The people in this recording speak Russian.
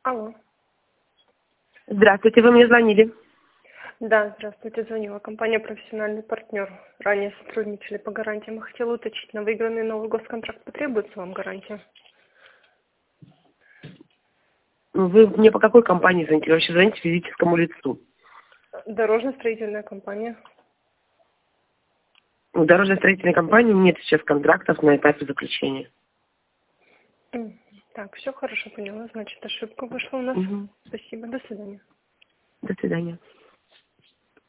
Алло. Здравствуйте, вы мне звонили. Да, здравствуйте, звонила компания «Профессиональный партнер». Ранее сотрудничали по гарантиям. Хотела уточнить, на выигранный новый госконтракт потребуется вам гарантия? Вы мне по какой компании звоните? Вы вообще звоните физическому лицу? Дорожно-строительная компания. У дорожно-строительной компании нет сейчас контрактов на этапе заключения. Так, все хорошо, поняла. Значит, ошибка вышла у нас. Угу. Спасибо, до свидания. До свидания.